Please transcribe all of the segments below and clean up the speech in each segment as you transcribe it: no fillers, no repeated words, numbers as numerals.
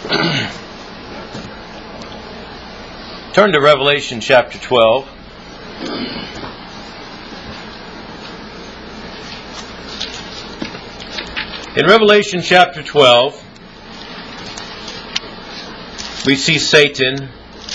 Turn to Revelation chapter 12. In Revelation chapter 12, we see Satan.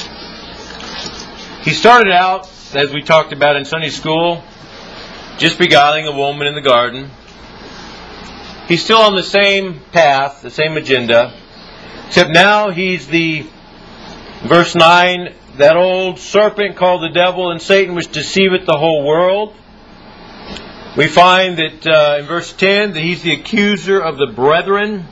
He started out, as we talked about in Sunday school, just beguiling a woman in the garden. He's still on the same path, the same agenda, except now he's verse 9, that old serpent called the devil and Satan, which deceiveth the whole world. We find that in verse 10 that he's the accuser of the brethren.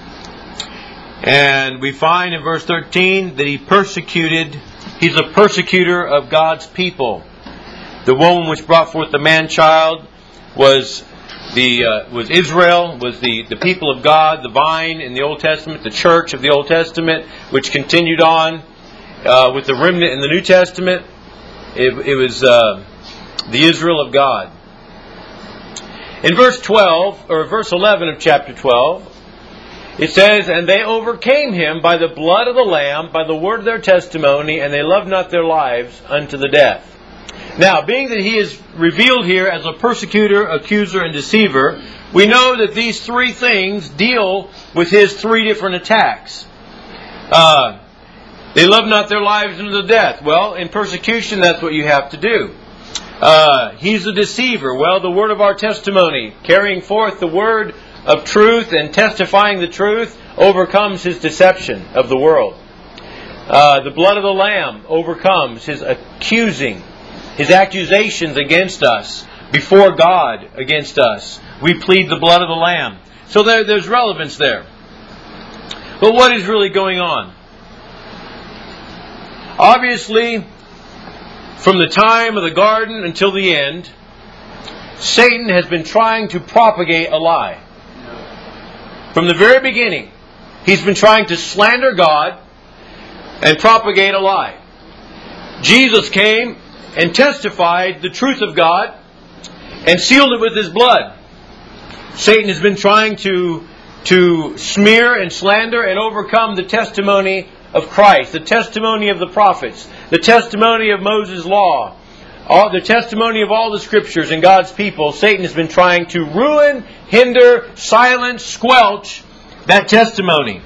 And we find in verse 13 that he's a persecutor of God's people. The woman which brought forth the man-child was Israel, was the people of God, the vine in the Old Testament, the church of the Old Testament, which continued on with the remnant in the New Testament. It was the Israel of God. In verse 11 of chapter 12, it says, "And they overcame him by the blood of the Lamb, by the word of their testimony, and they loved not their lives unto the death." Now, being that he is revealed here as a persecutor, accuser, and deceiver, we know that these three things deal with his three different attacks. They love not their lives unto the death. Well, in persecution, that's what you have to do. He's a deceiver. Well, the word of our testimony, carrying forth the word of truth and testifying the truth, overcomes his deception of the world. The blood of the Lamb overcomes his accusing, his accusations against us, before God against us. We plead the blood of the Lamb. So there's relevance there. But what is really going on? Obviously, from the time of the garden until the end, Satan has been trying to propagate a lie. From the very beginning, he's been trying to slander God and propagate a lie. Jesus came and testified the truth of God and sealed it with his blood. Satan has been trying to smear and slander and overcome the testimony of Christ, the testimony of the prophets, the testimony of Moses' law, the testimony of all the scriptures and God's people. Satan has been trying to ruin, hinder, silence, squelch that testimony.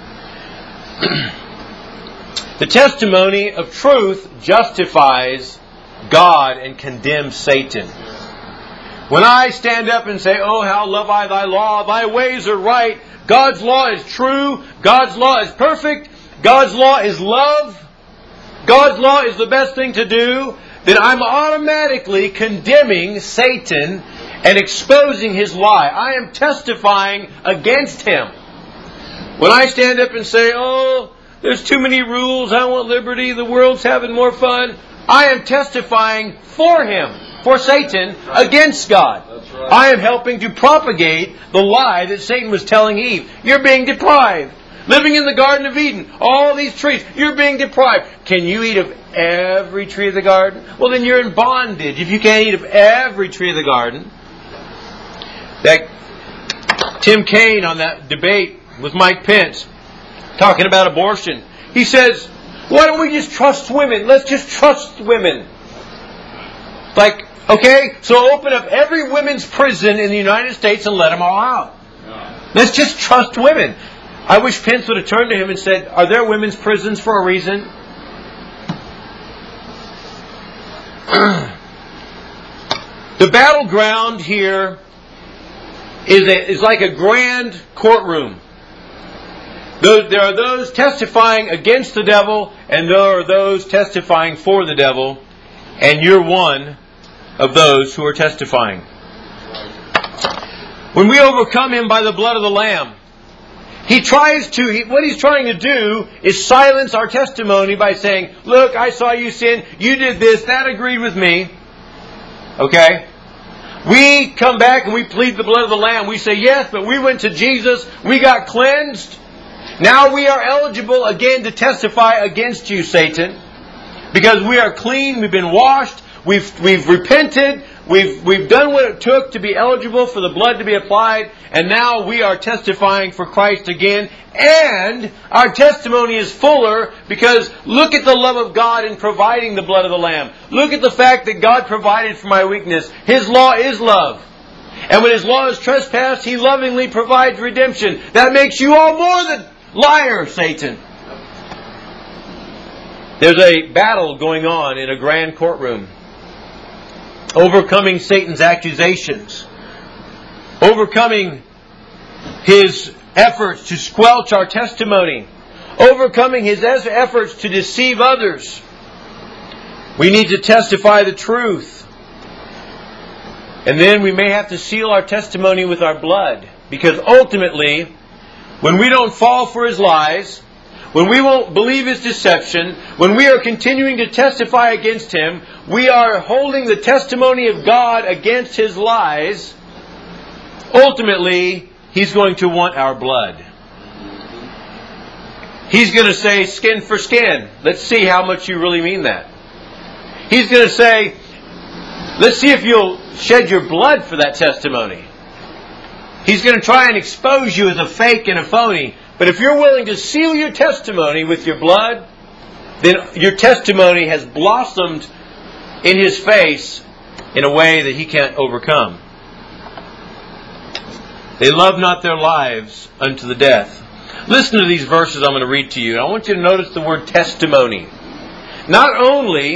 The testimony of truth justifies God and condemns Satan. When I stand up and say, "Oh, how love I thy law, thy ways are right, God's law is true, God's law is perfect, God's law is love, God's law is the best thing to do," then I'm automatically condemning Satan and exposing his lie. I am testifying against him. When I stand up and say, "Oh, there's too many rules, I want liberty, the world's having more fun," I am testifying for him, for Satan, against God. Right. I am helping to propagate the lie that Satan was telling Eve. You're being deprived. Living in the Garden of Eden, all these trees, you're being deprived. Can you eat of every tree of the garden? Well, then you're in bondage if you can't eat of every tree of the garden. That Tim Kaine on that debate with Mike Pence, talking about abortion, he says, "Why don't we just trust women? Let's just trust women." Like, okay, so open up every women's prison in the United States and let them all out. Let's just trust women. I wish Pence would have turned to him and said, "Are there women's prisons for a reason?" The battleground here is like a grand courtroom. There are those testifying against the devil, and there are those testifying for the devil, and you're one of those who are testifying. When we overcome him by the blood of the Lamb, what he's trying to do is silence our testimony by saying, "Look, I saw you sin, you did this, that agreed with me." Okay? We come back and we plead the blood of the Lamb. We say, "Yes, but we went to Jesus, we got cleansed. Now we are eligible again to testify against you, Satan. Because we are clean, we've been washed, we've repented, We've done what it took to be eligible for the blood to be applied, and now we are testifying for Christ again. And our testimony is fuller because look at the love of God in providing the blood of the Lamb. Look at the fact that God provided for my weakness. His law is love. And when His law is trespassed, He lovingly provides redemption. That makes you all more than liars, Satan. There's a battle going on in a grand courtroom. Overcoming Satan's accusations. Overcoming his efforts to squelch our testimony. Overcoming his efforts to deceive others. We need to testify the truth. And then we may have to seal our testimony with our blood. Because ultimately, when we don't fall for his lies, when we won't believe his deception, when we are continuing to testify against him, we are holding the testimony of God against his lies. Ultimately, he's going to want our blood. He's going to say, skin for skin. Let's see how much you really mean that. He's going to say, let's see if you'll shed your blood for that testimony. He's going to try and expose you as a fake and a phony. But if you're willing to seal your testimony with your blood, then your testimony has blossomed in his face in a way that he can't overcome. They love not their lives unto the death. Listen to these verses I'm going to read to you. I want you to notice the word testimony. Not only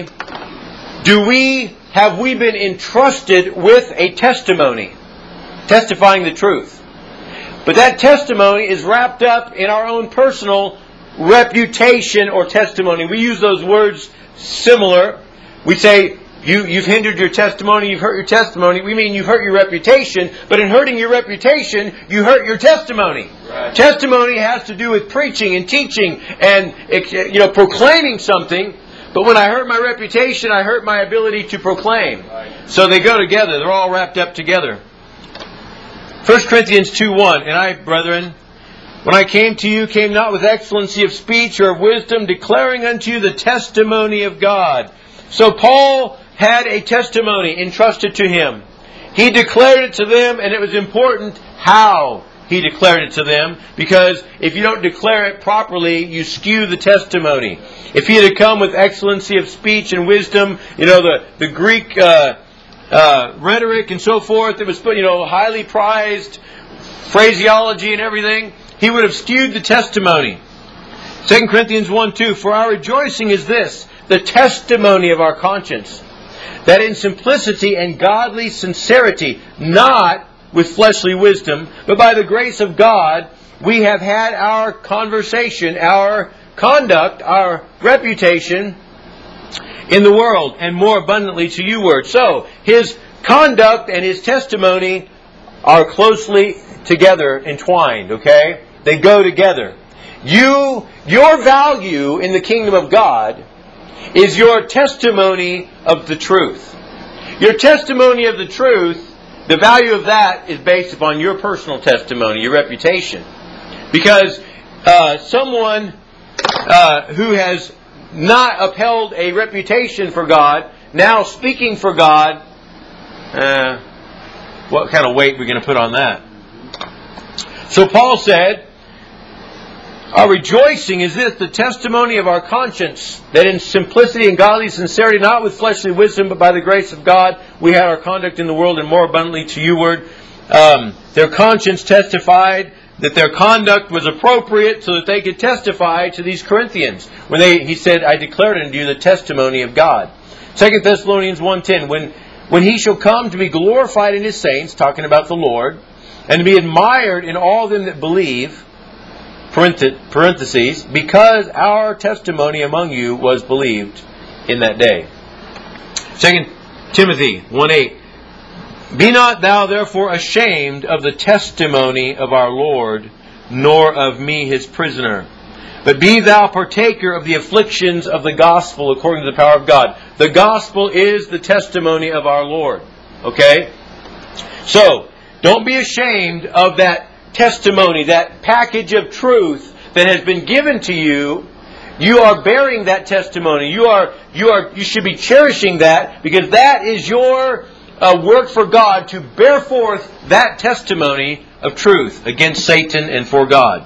have we been entrusted with a testimony, testifying the truth, but that testimony is wrapped up in our own personal reputation or testimony. We use those words similar. We say, you've hindered your testimony, you've hurt your testimony. We mean you've hurt your reputation, but in hurting your reputation, you hurt your testimony. Right. Testimony has to do with preaching and teaching and proclaiming something. But when I hurt my reputation, I hurt my ability to proclaim. Right. So they go together. They're all wrapped up together. 1 Corinthians 2:1, and I, brethren, when I came to you, came not with excellency of speech or of wisdom, declaring unto you the testimony of God. So Paul had a testimony entrusted to him. He declared it to them, and it was important how he declared it to them, because if you don't declare it properly, you skew the testimony. If he had come with excellency of speech and wisdom, the Greek rhetoric and so forth, it was highly prized phraseology and everything, he would have skewed the testimony. 2 Corinthians 1:2, for our rejoicing is this, the testimony of our conscience, that in simplicity and godly sincerity, not with fleshly wisdom, but by the grace of God, we have had our conversation, our conduct, our reputation in the world, and more abundantly to you word. So, his conduct and his testimony are closely together entwined, okay? They go together. Your value in the kingdom of God is your testimony of the truth. Your testimony of the truth, the value of that is based upon your personal testimony, your reputation. Because someone who has not upheld a reputation for God, now speaking for God, what kind of weight are we going to put on that? So Paul said, our rejoicing is this, the testimony of our conscience, that in simplicity and godly sincerity, not with fleshly wisdom, but by the grace of God, we had our conduct in the world, and more abundantly to you word. Their conscience testified that their conduct was appropriate so that they could testify to these Corinthians. He said, I declared unto you the testimony of God. 2 Thessalonians 1:10, when he shall come to be glorified in his saints, talking about the Lord, and to be admired in all them that believe, parentheses, because our testimony among you was believed in that day. 2 Timothy 1:8, be not thou therefore ashamed of the testimony of our Lord, nor of me his prisoner, but be thou partaker of the afflictions of the gospel according to the power of God. The gospel is the testimony of our Lord. Okay? So, don't be ashamed of that testimony, that package of truth that has been given to you. You are bearing that testimony. You should be cherishing that, because that is your work for God to bear forth that testimony of truth against Satan and for God.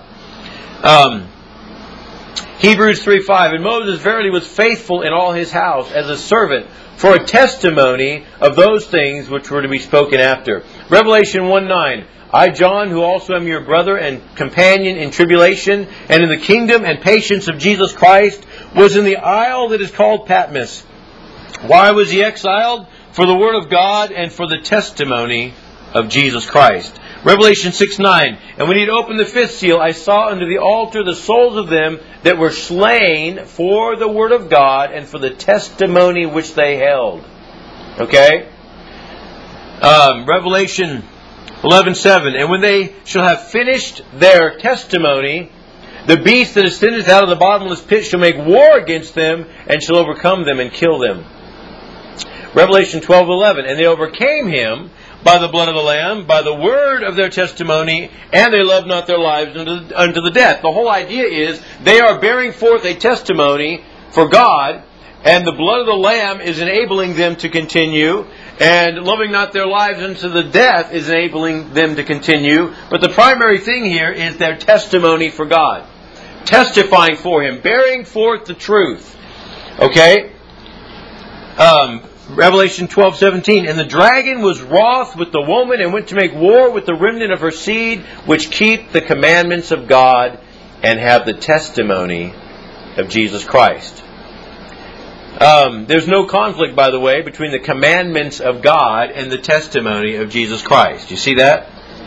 Hebrews 3:5, and Moses verily was faithful in all his house as a servant for a testimony of those things which were to be spoken after. Revelation 1:9, I, John, who also am your brother and companion in tribulation and in the kingdom and patience of Jesus Christ, was in the isle that is called Patmos. Why was he exiled? For the word of God and for the testimony of Jesus Christ. Revelation 6:9, and when he had opened the fifth seal, I saw under the altar the souls of them that were slain for the word of God and for the testimony which they held. Okay? Revelation 11:7, and when they shall have finished their testimony, the beast that ascendeth out of the bottomless pit shall make war against them and shall overcome them and kill them. Revelation 12:11, and they overcame him by the blood of the Lamb, by the word of their testimony, and they loved not their lives unto the death. The whole idea is they are bearing forth a testimony for God, and the blood of the Lamb is enabling them to continue, and loving not their lives unto the death is enabling them to continue. But the primary thing here is their testimony for God. Testifying for Him, bearing forth the truth. Okay? Revelation 12:17, and the dragon was wroth with the woman and went to make war with the remnant of her seed, which keep the commandments of God and have the testimony of Jesus Christ. There's no conflict, by the way, between the commandments of God and the testimony of Jesus Christ. You see that?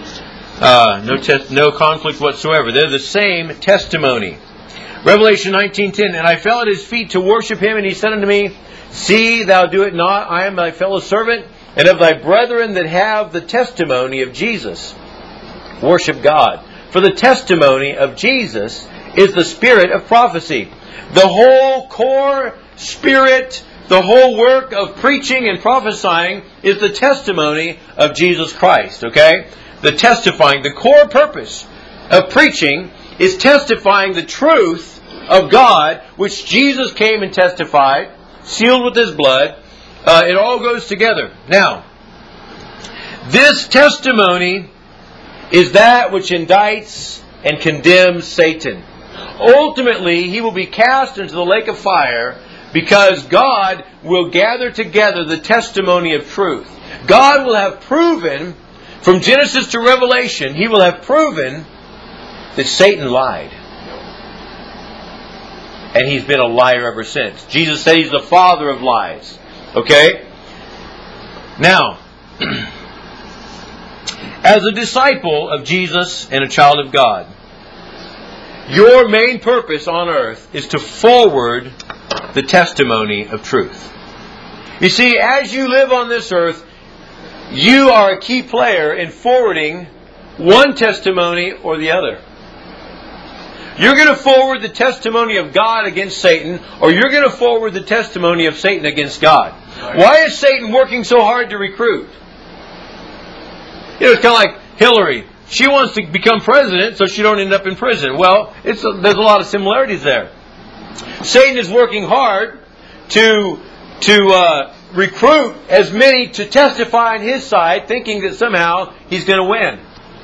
No conflict whatsoever. They're the same testimony. Revelation 19:10, and I fell at his feet to worship him, and he said unto me, See, thou do it not. I am thy fellow servant, and of thy brethren that have the testimony of Jesus. Worship God. For the testimony of Jesus is the spirit of prophecy. The whole core spirit, the whole work of preaching and prophesying is the testimony of Jesus Christ. Okay? The testifying, the core purpose of preaching is testifying the truth of God, which Jesus came and testified, sealed with His blood. It all goes together. Now, this testimony is that which indicts and condemns Satan. Ultimately, he will be cast into the lake of fire because God will gather together the testimony of truth. God will have proven, from Genesis to Revelation, He will have proven that Satan lied. And he's been a liar ever since. Jesus said he's the father of lies. Okay? Now, as a disciple of Jesus and a child of God, your main purpose on earth is to forward the testimony of truth. You see, as you live on this earth, you are a key player in forwarding one testimony or the other. You're going to forward the testimony of God against Satan, or you're going to forward the testimony of Satan against God. Why is Satan working so hard to recruit? It's kind of like Hillary. She wants to become president so she don't end up in prison. Well, there's a lot of similarities there. Satan is working hard to recruit as many to testify on his side, thinking that somehow he's going to win.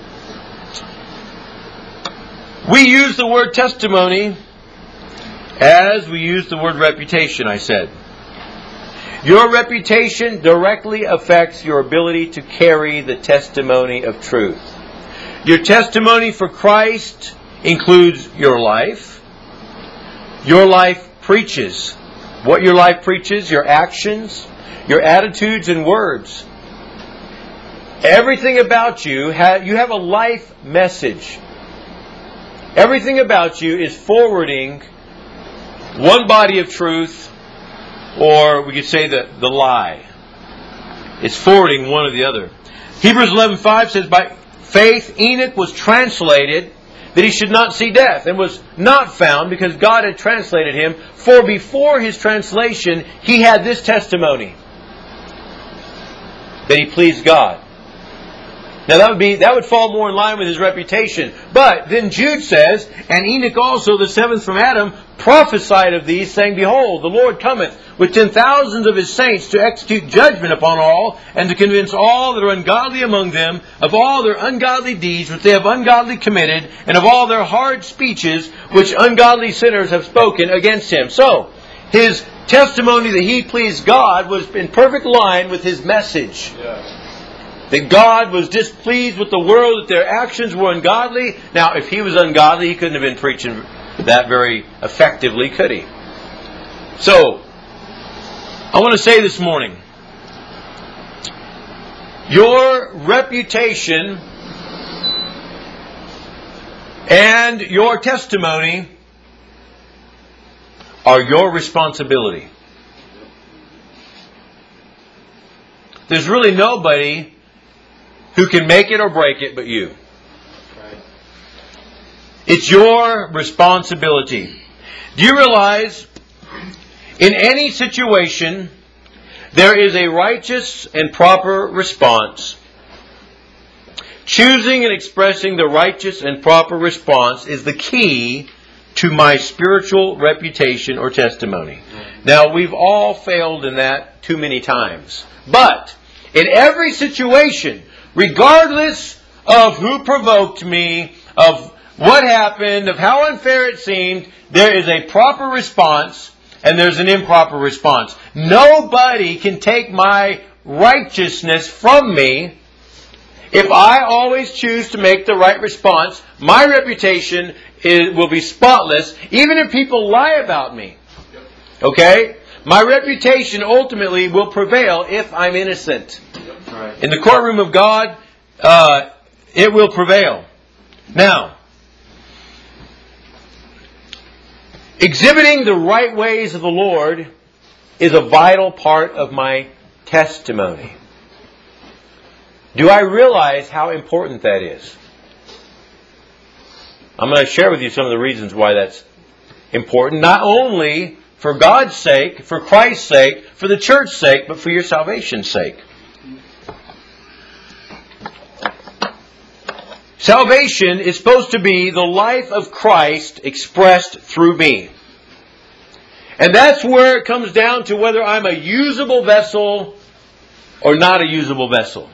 We use the word testimony as we use the word reputation, I said. Your reputation directly affects your ability to carry the testimony of truth. Your testimony for Christ includes your life. Your life preaches. What your life preaches, your actions, your attitudes and words. Everything about you, you have a life message. Everything about you is forwarding one body of truth, or we could say the lie. It's forwarding one or the other. Hebrews 11:5 says, by faith Enoch was translated that he should not see death, and was not found because God had translated him. For before his translation he had this testimony, that he pleased God. Now that would fall more in line with his reputation. But then Jude says, and Enoch also, the seventh from Adam, prophesied of these, saying, Behold, the Lord cometh with 10,000s of his saints to execute judgment upon all, and to convince all that are ungodly among them of all their ungodly deeds which they have ungodly committed, and of all their hard speeches which ungodly sinners have spoken against him. So, his testimony that he pleased God was in perfect line with his message. Yes. That God was displeased with the world, that their actions were ungodly. Now, if he was ungodly, he couldn't have been preaching that very effectively, could he? So, I want to say this morning, your reputation and your testimony are your responsibility. There's really nobody who can make it or break it but you. It's your responsibility. Do you realize in any situation there is a righteous and proper response? Choosing and expressing the righteous and proper response is the key to my spiritual reputation or testimony. Now, we've all failed in that too many times. But in every situation, regardless of who provoked me, of what happened, of how unfair it seemed, there is a proper response and there's an improper response. Nobody can take my righteousness from me. If I always choose to make the right response, my reputation will be spotless, even if people lie about me. Okay? My reputation ultimately will prevail if I'm innocent. In the courtroom of God, it will prevail. Now, exhibiting the right ways of the Lord is a vital part of my testimony. Do I realize how important that is? I'm going to share with you some of the reasons why that's important. Not only for God's sake, for Christ's sake, for the church's sake, but for your salvation's sake. Salvation is supposed to be the life of Christ expressed through me. And that's where it comes down to whether I'm a usable vessel or not a usable vessel.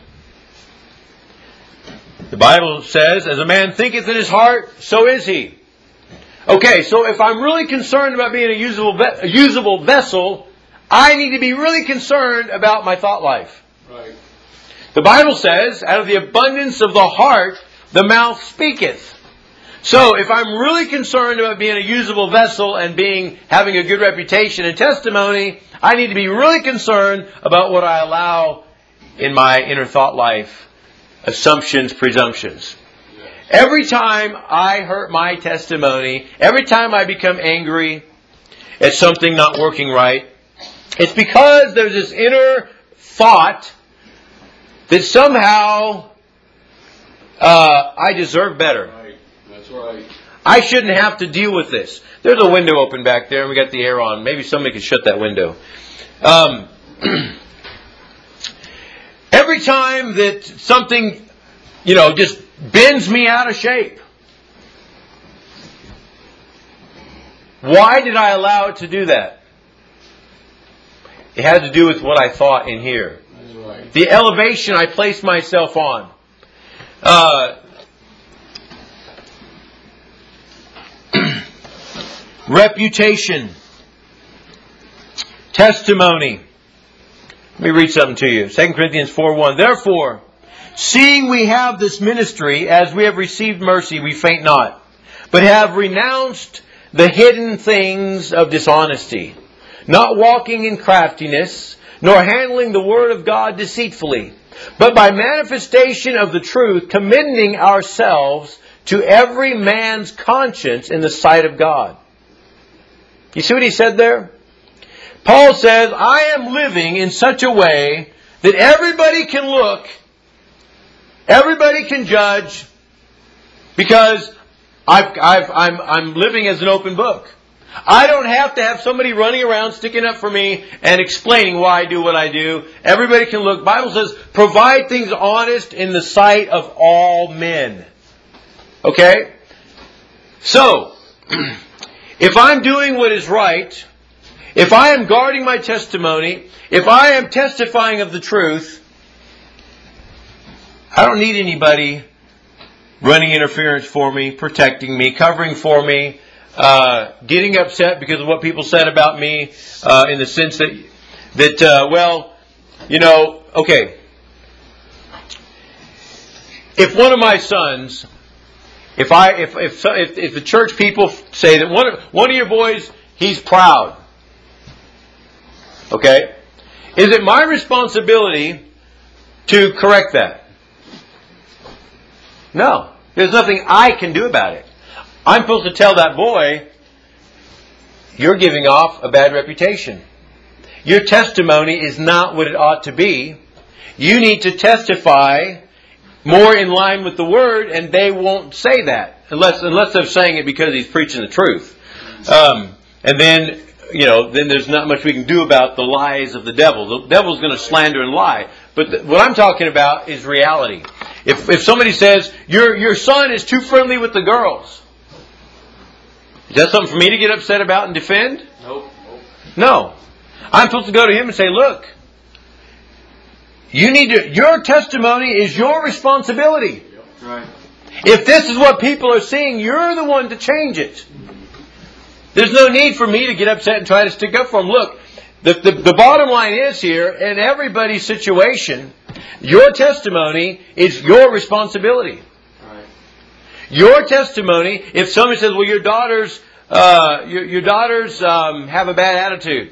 The Bible says, as a man thinketh in his heart, so is he. Okay, so if I'm really concerned about being a usable vessel, I need to be really concerned about my thought life. Right. The Bible says, out of the abundance of the heart, the mouth speaketh. So, if I'm really concerned about being a usable vessel and having a good reputation and testimony, I need to be really concerned about what I allow in my inner thought life. Assumptions, presumptions. Every time I hurt my testimony, every time I become angry at something not working right, it's because there's this inner thought that somehow I deserve better. Right. That's right. I shouldn't have to deal with this. There's a window open back there and we got the air on. Maybe somebody could shut that window. Every time that something, just bends me out of shape. Why did I allow it to do that? It had to do with what I thought in here. That's right. The elevation I placed myself on. Reputation. Testimony. Let me read something to you. 2 Corinthians 4:1. Therefore, seeing we have this ministry, as we have received mercy, we faint not, but have renounced the hidden things of dishonesty, not walking in craftiness, nor handling the word of God deceitfully, but by manifestation of the truth, commending ourselves to every man's conscience in the sight of God. You see what he said there? Paul says, I am living in such a way that everybody can look, everybody can judge, because I'm living as an open book. I don't have to have somebody running around sticking up for me and explaining why I do what I do. Everybody can look. The Bible says, provide things honest in the sight of all men. Okay? So, if I'm doing what is right, if I am guarding my testimony, if I am testifying of the truth, I don't need anybody running interference for me, protecting me, covering for me, getting upset because of what people said about me, in the sense that well, you know, okay. If one of my sons, if the church people say that one of your boys, he's proud, okay, is it my responsibility to correct that? No. There's nothing I can do about it. I'm supposed to tell that boy, you're giving off a bad reputation. Your testimony is not what it ought to be. You need to testify more in line with the Word, and they won't say that. Unless they're saying it because he's preaching the truth. And then, then there's not much we can do about the lies of the devil. The devil's going to slander and lie. But what I'm talking about is reality. If somebody says, your son is too friendly with the girls, is that something for me to get upset about and defend? Nope. No. I'm supposed to go to him and say, look, your testimony is your responsibility. Right. If this is what people are seeing, you're the one to change it. There's no need for me to get upset and try to stick up for them. Look, the bottom line is here, in everybody's situation, your testimony is your responsibility. Right. Your testimony, if somebody says, well, your daughters have a bad attitude,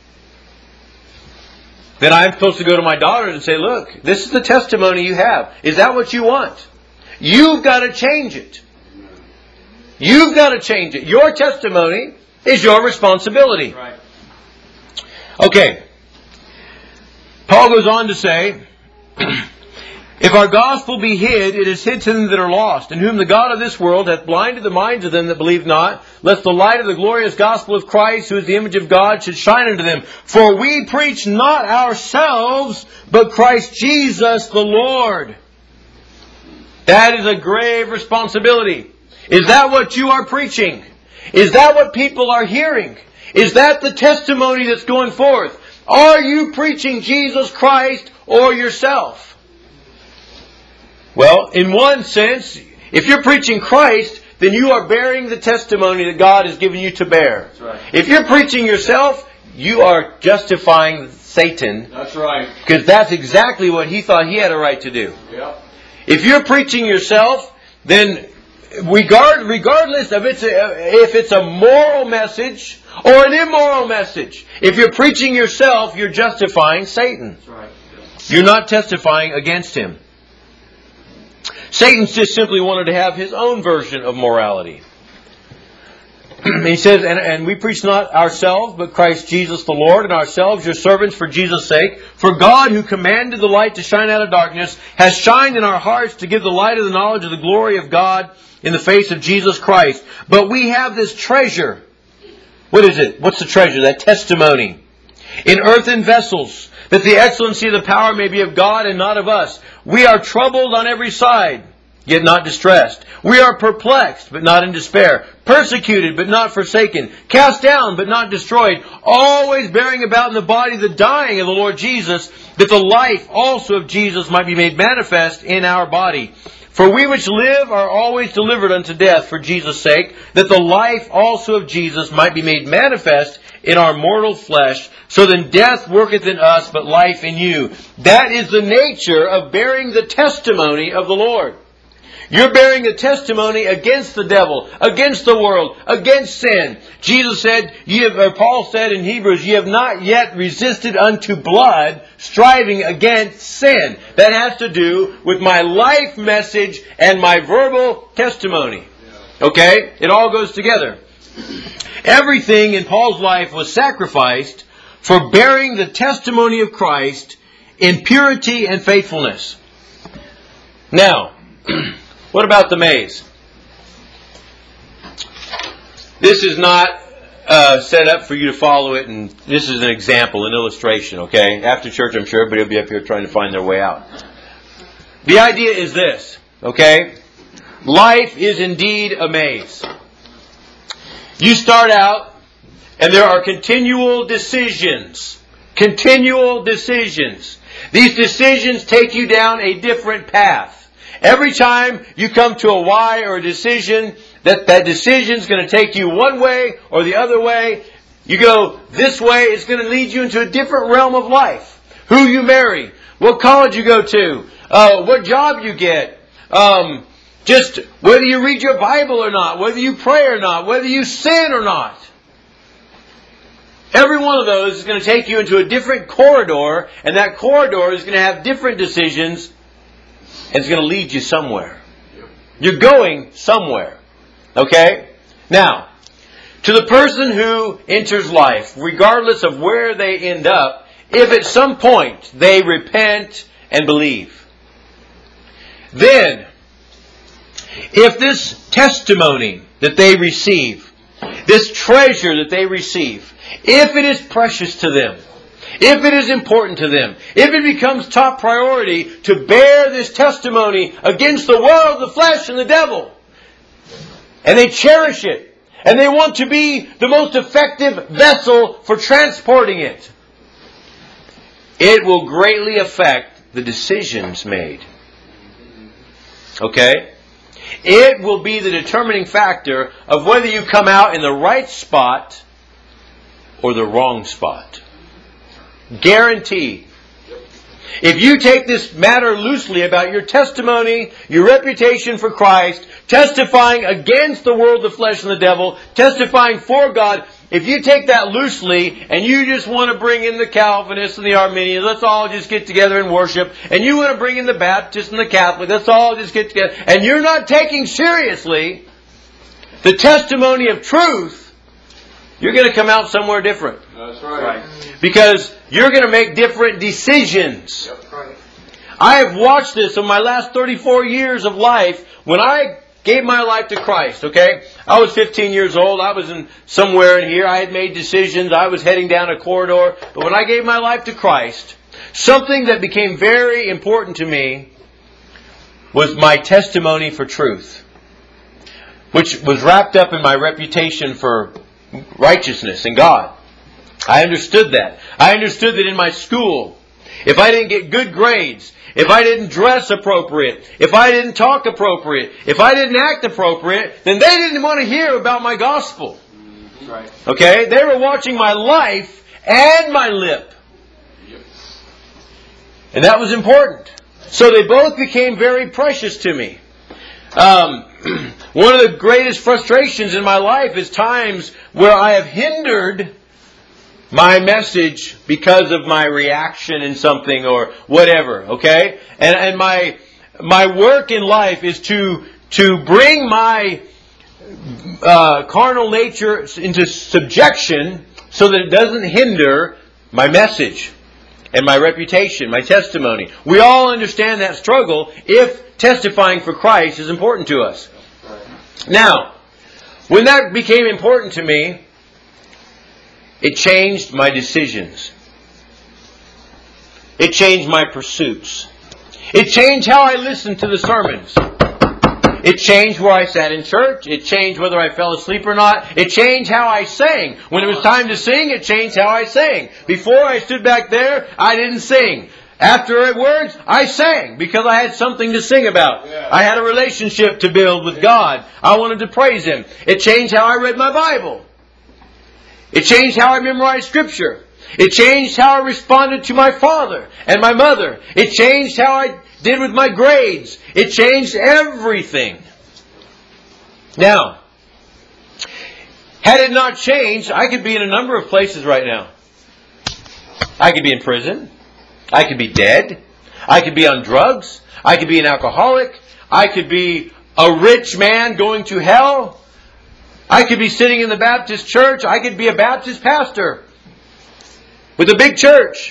then I'm supposed to go to my daughters and say, look, this is the testimony you have. Is that what you want? You've got to change it. You've got to change it. Your testimony is your responsibility. Right. Okay. Paul goes on to say, if our gospel be hid, it is hid to them that are lost, in whom the God of this world hath blinded the minds of them that believe not, lest the light of the glorious gospel of Christ, who is the image of God, should shine unto them. For we preach not ourselves, but Christ Jesus the Lord. That is a grave responsibility. Is that what you are preaching? Is that what people are hearing? Is that the testimony that's going forth? Are you preaching Jesus Christ or yourself? Well, in one sense, if you're preaching Christ, then you are bearing the testimony that God has given you to bear. That's right. If you're preaching yourself, you are justifying Satan. That's right. Because that's exactly what he thought he had a right to do. Yep. If you're preaching yourself, then regardless of if it's a moral message or an immoral message, if you're preaching yourself, you're justifying Satan. That's right. You're not testifying against him. Satan just simply wanted to have his own version of morality. He says, and we preach not ourselves, but Christ Jesus the Lord, and ourselves your servants for Jesus' sake. For God, who commanded the light to shine out of darkness, has shined in our hearts to give the light of the knowledge of the glory of God in the face of Jesus Christ. But we have this treasure. What is it? What's the treasure? That testimony. In earthen vessels, that the excellency of the power may be of God and not of us. We are troubled on every side, yet not distressed. We are perplexed, but not in despair. Persecuted, but not forsaken. Cast down, but not destroyed. Always bearing about in the body the dying of the Lord Jesus, that the life also of Jesus might be made manifest in our body. For we which live are always delivered unto death for Jesus' sake, that the life also of Jesus might be made manifest in our mortal flesh. So then death worketh in us, but life in you. That is the nature of bearing the testimony of the Lord. You're bearing the testimony against the devil, against the world, against sin. Jesus said, Paul said in Hebrews, ye have not yet resisted unto blood, striving against sin. That has to do with my life message and my verbal testimony. Okay? It all goes together. Everything in Paul's life was sacrificed for bearing the testimony of Christ in purity and faithfulness. Now, what about the maze? This is not set up for you to follow it, and this is an example, an illustration, okay? After church, I'm sure everybody will be up here trying to find their way out. The idea is this, okay? Life is indeed a maze. You start out, and there are continual decisions. Continual decisions. These decisions take you down a different path. Every time you come to a why or a decision, that decision is going to take you one way or the other way. You go this way, it's going to lead you into a different realm of life. Who you marry, what college you go to, what job you get, just whether you read your Bible or not, whether you pray or not, whether you sin or not. Every one of those is going to take you into a different corridor, and that corridor is going to have different decisions, and it's going to lead you somewhere. You're going somewhere. Okay? Now, to the person who enters life, regardless of where they end up, if at some point they repent and believe, then, if this testimony that they receive, this treasure that they receive, if it is precious to them, if it is important to them, if it becomes top priority to bear this testimony against the world, the flesh, and the devil, and they cherish it, and they want to be the most effective vessel for transporting it, it will greatly affect the decisions made. Okay? It will be the determining factor of whether you come out in the right spot or the wrong spot. Guaranteed. If you take this matter loosely about your testimony, your reputation for Christ, testifying against the world, the flesh, and the devil, testifying for God, if you take that loosely and you just want to bring in the Calvinists and the Arminians, let's all just get together and worship, and you want to bring in the Baptists and the Catholics, let's all just get together, and you're not taking seriously the testimony of truth, you're going to come out somewhere different. That's right. Because you're going to make different decisions. Yep, right. I have watched this in my last 34 years of life. When I gave my life to Christ, okay? I was 15 years old. I was in somewhere in here. I had made decisions. I was heading down a corridor. But when I gave my life to Christ, something that became very important to me was my testimony for truth, which was wrapped up in my reputation for righteousness in God. I understood that. I understood that in my school, if I didn't get good grades, if I didn't dress appropriate, if I didn't talk appropriate, if I didn't act appropriate, then they didn't want to hear about my gospel. Right. Okay? They were watching my life and my lip. Yep. And that was important. So they both became very precious to me. One of the greatest frustrations in my life is times where I have hindered my message because of my reaction in something or whatever, okay? And my work in life is to bring my carnal nature into subjection so that it doesn't hinder my message and my reputation, my testimony. We all understand that struggle if testifying for Christ is important to us. Now, when that became important to me, it changed my decisions. It changed my pursuits. It changed how I listened to the sermons. It changed where I sat in church. It changed whether I fell asleep or not. It changed how I sang. When it was time to sing, it changed how I sang. Before I stood back there, I didn't sing. Afterwards, I sang because I had something to sing about. I had a relationship to build with God. I wanted to praise Him. It changed how I read my Bible. It changed how I memorized Scripture. It changed how I responded to my father and my mother. It changed how I did with my grades. It changed everything. Now, had it not changed, I could be in a number of places right now. I could be in prison. I could be dead. I could be on drugs. I could be an alcoholic. I could be a rich man going to hell. I could be sitting in the Baptist church. I could be a Baptist pastor with a big church.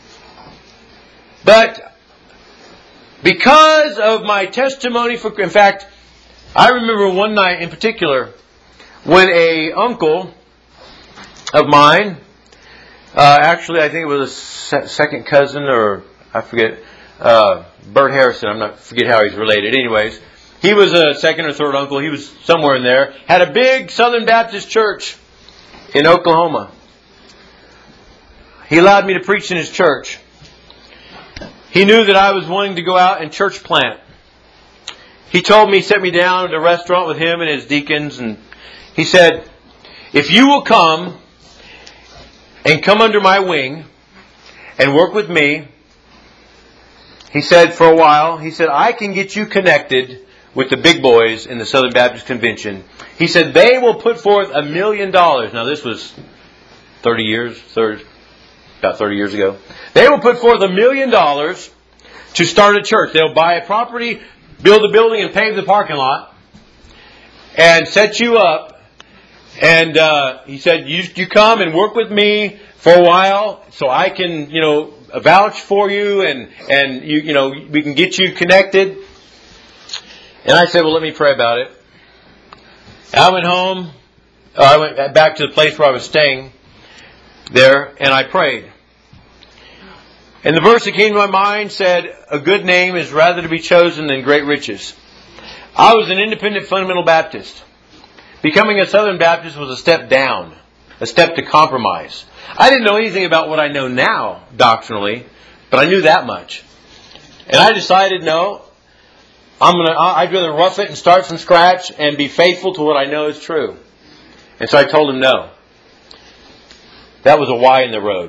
But because of my testimony in fact, I remember one night in particular when a uncle of mine, actually I think it was a second cousin, or I forget, Bert Harrison, forget how he's related. Anyways, he was a second or third uncle. He was somewhere in there. Had a big Southern Baptist church in Oklahoma. He allowed me to preach in his church. He knew that I was wanting to go out and church plant. He told me, set me down at a restaurant with him and his deacons, and he said, if you will come under my wing and work with me, he said, for a while, he said, I can get you connected with the big boys in the Southern Baptist Convention. He said, they will put forth $1 million. Now this was about 30 years ago. They will put forth $1 million to start a church. They'll buy a property, build a building, and pave the parking lot, and set you up. And he said, you come and work with me for a while, so I can, vouch for you, and we can get you connected. And I said, well, let me pray about it. I went home. I went back to the place where I was staying there, and I prayed. And the verse that came to my mind said, a good name is rather to be chosen than great riches. I was an independent fundamental Baptist. Becoming a Southern Baptist was a step down, a step to compromise. I didn't know anything about what I know now doctrinally, but I knew that much. And I decided, no, I'd rather rough it and start from scratch and be faithful to what I know is true. And so I told him no. That was a Y in the road.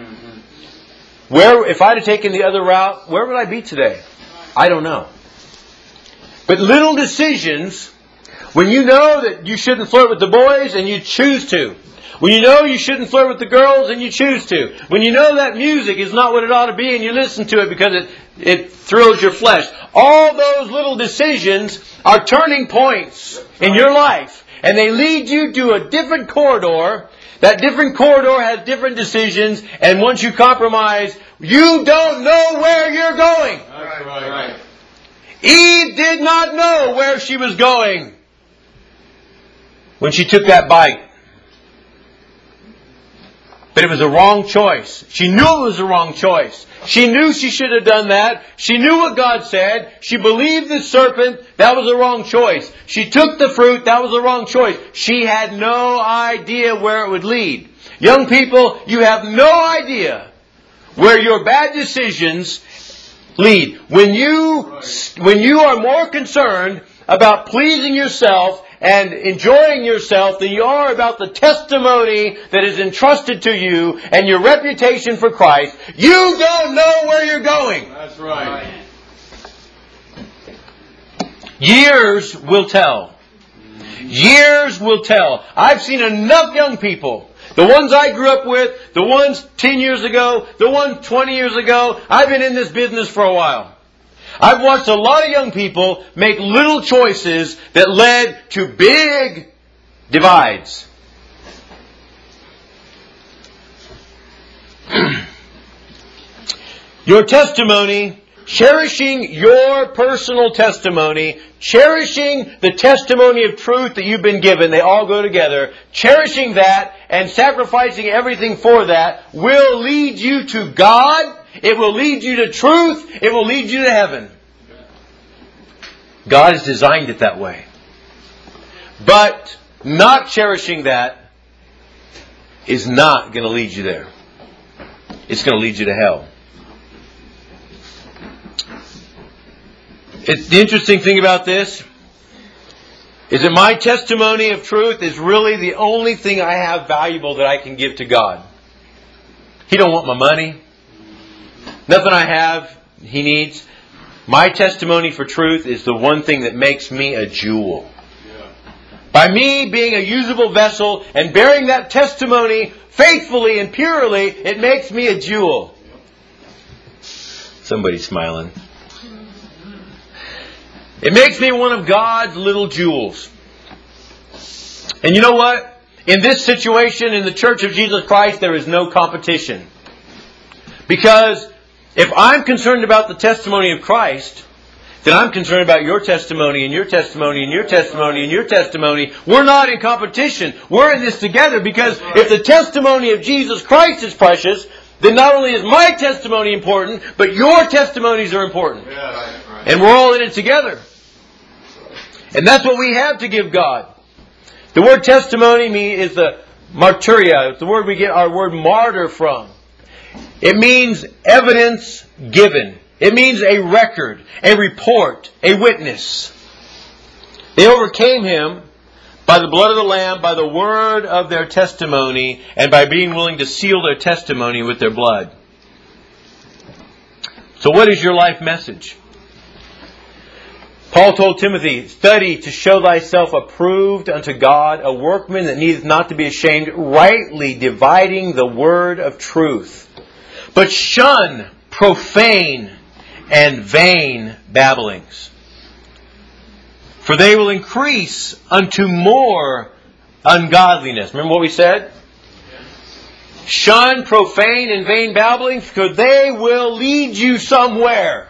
If I'd have taken the other route, where would I be today? I don't know. But little decisions, when you know that you shouldn't flirt with the boys and you choose to. When you know you shouldn't flirt with the girls and you choose to. When you know that music is not what it ought to be and you listen to it because it thrills your flesh. All those little decisions are turning points in your life. And they lead you to a different corridor. That different corridor has different decisions. And once you compromise, you don't know where you're going. That's right. Eve did not know where she was going when she took that bite. But it was a wrong choice. She knew it was a wrong choice. She knew she should have done that. She knew what God said. She believed the serpent. That was a wrong choice. She took the fruit. That was a wrong choice. She had no idea where it would lead. Young people, you have no idea where your bad decisions lead. When you are more concerned about pleasing yourself and enjoying yourself than you are about the testimony that is entrusted to you and your reputation for Christ, you don't know where you're going. That's right. Years will tell. Years will tell. I've seen enough young people, the ones I grew up with, the ones 10 years ago, the ones 20 years ago. I've been in this business for a while. I've watched a lot of young people make little choices that led to big divides. Your testimony, cherishing your personal testimony, cherishing the testimony of truth that you've been given, they all go together, cherishing that and sacrificing everything for that will lead you to God. It will lead you to truth. It will lead you to heaven. God has designed it that way. But not cherishing that is not going to lead you there. It's going to lead you to hell. The interesting thing about this is that my testimony of truth is really the only thing I have valuable that I can give to God. He don't want my money. Nothing I have He needs. My testimony for truth is the one thing that makes me a jewel. By me being a usable vessel and bearing that testimony faithfully and purely, it makes me a jewel. Somebody's smiling. It makes me one of God's little jewels. And you know what? In this situation, in the Church of Jesus Christ, there is no competition. Because if I'm concerned about the testimony of Christ, then I'm concerned about your testimony and your testimony and your testimony and your testimony. We're not in competition. We're in this together, because if the testimony of Jesus Christ is precious, then not only is my testimony important, but your testimonies are important. And we're all in it together. And that's what we have to give God. The word testimony is the martyria. It's the word we get our word martyr from. It means evidence given. It means a record, a report, a witness. They overcame him by the blood of the Lamb, by the word of their testimony, and by being willing to seal their testimony with their blood. So what is your life message? Paul told Timothy, study to show thyself approved unto God, a workman that needeth not to be ashamed, rightly dividing the word of truth. But shun profane and vain babblings, for they will increase unto more ungodliness. Remember what we said? Shun profane and vain babblings, for they will lead you somewhere.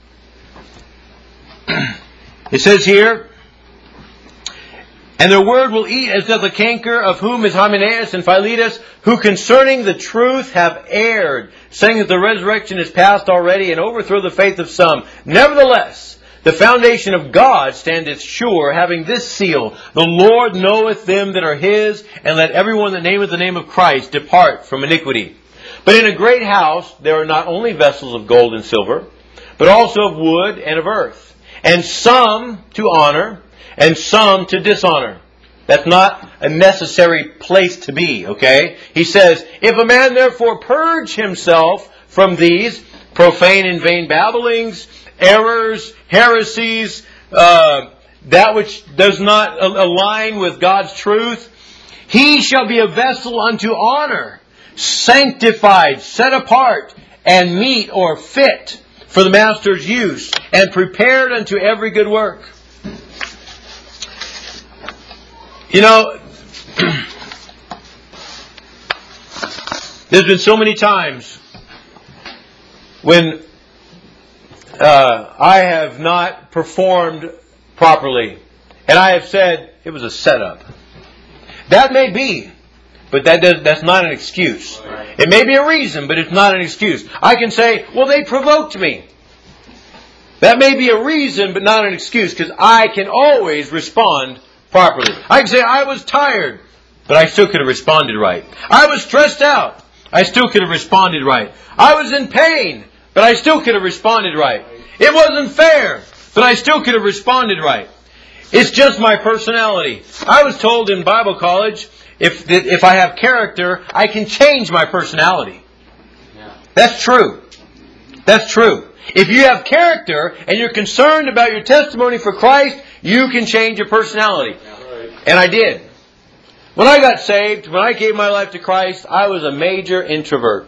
It says here, and their word will eat as doth a canker, of whom is Hymenaeus and Philetus, who concerning the truth have erred, saying that the resurrection is past already, and overthrow the faith of some. Nevertheless, the foundation of God standeth sure, having this seal, the Lord knoweth them that are His, and let everyone that nameth the name of Christ depart from iniquity. But in a great house there are not only vessels of gold and silver, but also of wood and of earth, and some to honor, and some to dishonor. That's not a necessary place to be, okay? He says, if a man therefore purge himself from these profane and vain babblings, errors, heresies, that which does not align with God's truth, he shall be a vessel unto honor, sanctified, set apart, and meet or fit for the master's use, and prepared unto every good work. You know, there's been so many times when I have not performed properly, and I have said it was a setup. That may be, but that's not an excuse. It may be a reason, but it's not an excuse. I can say, well, they provoked me. That may be a reason, but not an excuse, because I can always respond properly. I can say, I was tired, but I still could have responded right. I was stressed out. I still could have responded right. I was in pain, but I still could have responded right. It wasn't fair, but I still could have responded right. It's just my personality. I was told in Bible college, if I have character, I can change my personality. That's true. That's true. If you have character and you're concerned about your testimony for Christ, you can change your personality. And I did. When I got saved, when I gave my life to Christ, I was a major introvert.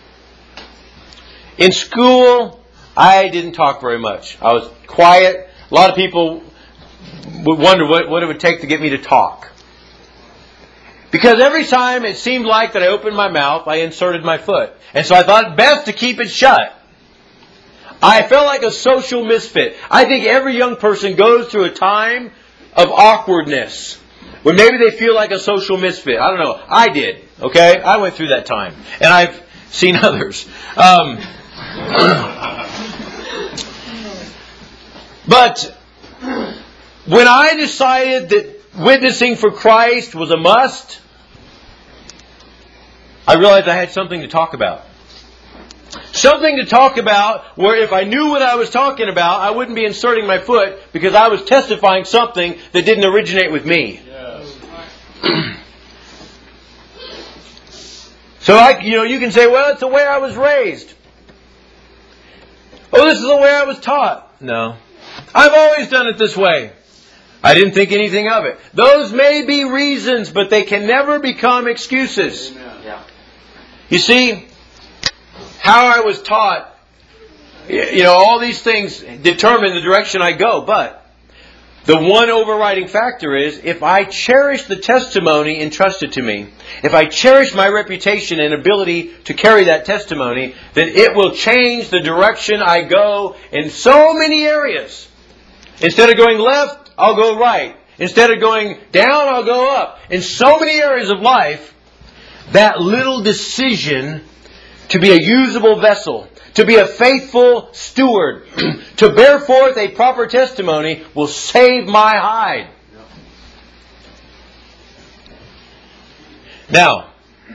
In school, I didn't talk very much. I was quiet. A lot of people would wonder what it would take to get me to talk. Because every time it seemed like that I opened my mouth, I inserted my foot. And so I thought it best to keep it shut. I felt like a social misfit. I think every young person goes through a time of awkwardness, when maybe they feel like a social misfit. I don't know. I did. Okay? I went through that time. And I've seen others. But when I decided that witnessing for Christ was a must, I realized I had something to talk about. Something to talk about where if I knew what I was talking about, I wouldn't be inserting my foot because I was testifying something that didn't originate with me. Yes. So you can say, well, it's the way I was raised. Oh, this is the way I was taught. No. I've always done it this way. I didn't think anything of it. Those may be reasons, but they can never become excuses. Yeah. You see, how I was taught, all these things determine the direction I go. But the one overriding factor is, if I cherish the testimony entrusted to me, if I cherish my reputation and ability to carry that testimony, then it will change the direction I go in so many areas. Instead of going left, I'll go right. Instead of going down, I'll go up. In so many areas of life, that little decision to be a usable vessel, to be a faithful steward, to bear forth a proper testimony will save my hide. Now,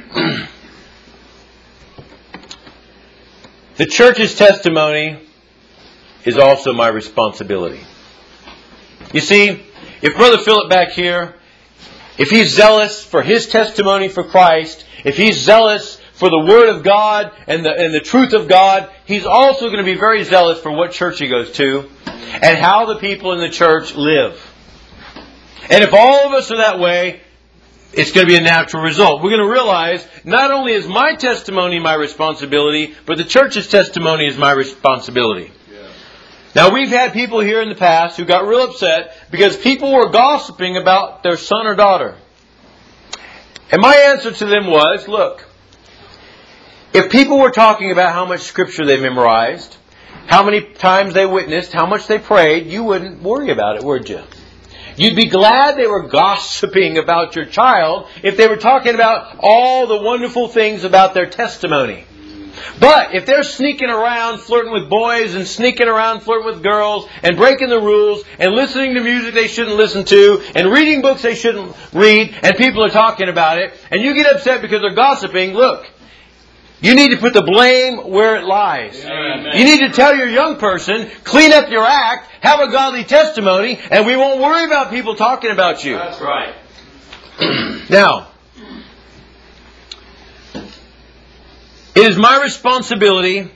the church's testimony is also my responsibility. You see, if Brother Philip back here, if he's zealous for his testimony for Christ, if he's zealous for the Word of God and the truth of God, he's also going to be very zealous for what church he goes to and how the people in the church live. And if all of us are that way, it's going to be a natural result. We're going to realize not only is my testimony my responsibility, but the church's testimony is my responsibility. Now, we've had people here in the past who got real upset because people were gossiping about their son or daughter. And my answer to them was, look, if people were talking about how much Scripture they memorized, how many times they witnessed, how much they prayed, you wouldn't worry about it, would you? You'd be glad they were gossiping about your child if they were talking about all the wonderful things about their testimony. But if they're sneaking around flirting with boys and sneaking around flirting with girls and breaking the rules and listening to music they shouldn't listen to and reading books they shouldn't read and people are talking about it and you get upset because they're gossiping, look, you need to put the blame where it lies. Amen. You need to tell your young person, clean up your act, have a godly testimony, and we won't worry about people talking about you. That's right. Now, it is my responsibility